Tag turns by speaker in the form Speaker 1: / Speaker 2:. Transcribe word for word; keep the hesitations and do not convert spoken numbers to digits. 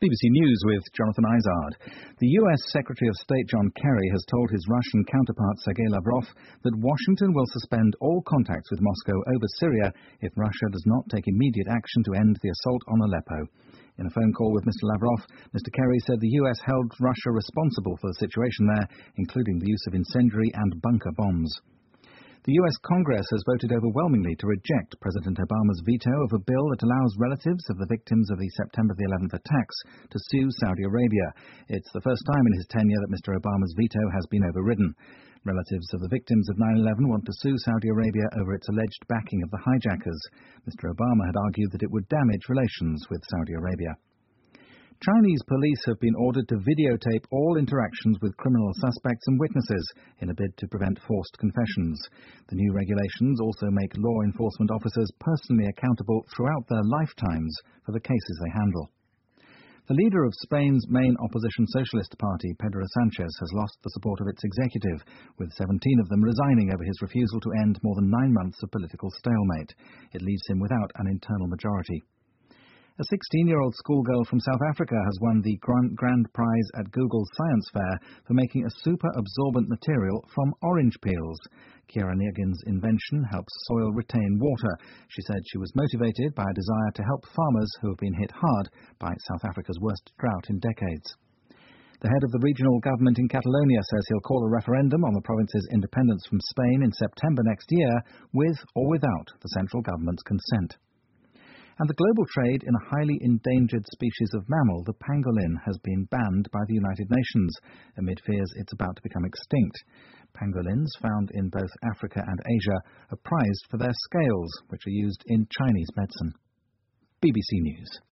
Speaker 1: B B C News with Jonathan Izard. The U S Secretary of State John Kerry has told his Russian counterpart Sergei Lavrov that Washington will suspend all contacts with Moscow over Syria if Russia does not take immediate action to end the assault on Aleppo. In a phone call with Mister Lavrov, Mister Kerry said the U S held Russia responsible for the situation there, including the use of incendiary and bunker bombs. The U S Congress has voted overwhelmingly to reject President Obama's veto of a bill that allows relatives of the victims of the September the eleventh attacks to sue Saudi Arabia. It's the first time in his tenure that Mister Obama's veto has been overridden. Relatives of the victims of nine eleven want to sue Saudi Arabia over its alleged backing of the hijackers. Mister Obama had argued that it would damage relations with Saudi Arabia. Chinese police have been ordered to videotape all interactions with criminal suspects and witnesses in a bid to prevent forced confessions. The new regulations also make law enforcement officers personally accountable throughout their lifetimes for the cases they handle. The leader of Spain's main opposition socialist party, Pedro Sanchez, has lost the support of its executive, with seventeen of them resigning over his refusal to end more than nine months of political stalemate. It leaves him without an internal majority. A sixteen-year-old schoolgirl from South Africa has won the grand prize at Google's Science Fair for making a super-absorbent material from orange peels. Kira Niergin's invention helps soil retain water. She said she was motivated by a desire to help farmers who have been hit hard by South Africa's worst drought in decades. The head of the regional government in Catalonia says he'll call a referendum on the province's independence from Spain in September next year, with or without the central government's consent. And the global trade in a highly endangered species of mammal, the pangolin, has been banned by the United Nations, amid fears it's about to become extinct. Pangolins, found in both Africa and Asia, are prized for their scales, which are used in Chinese medicine. B B C News.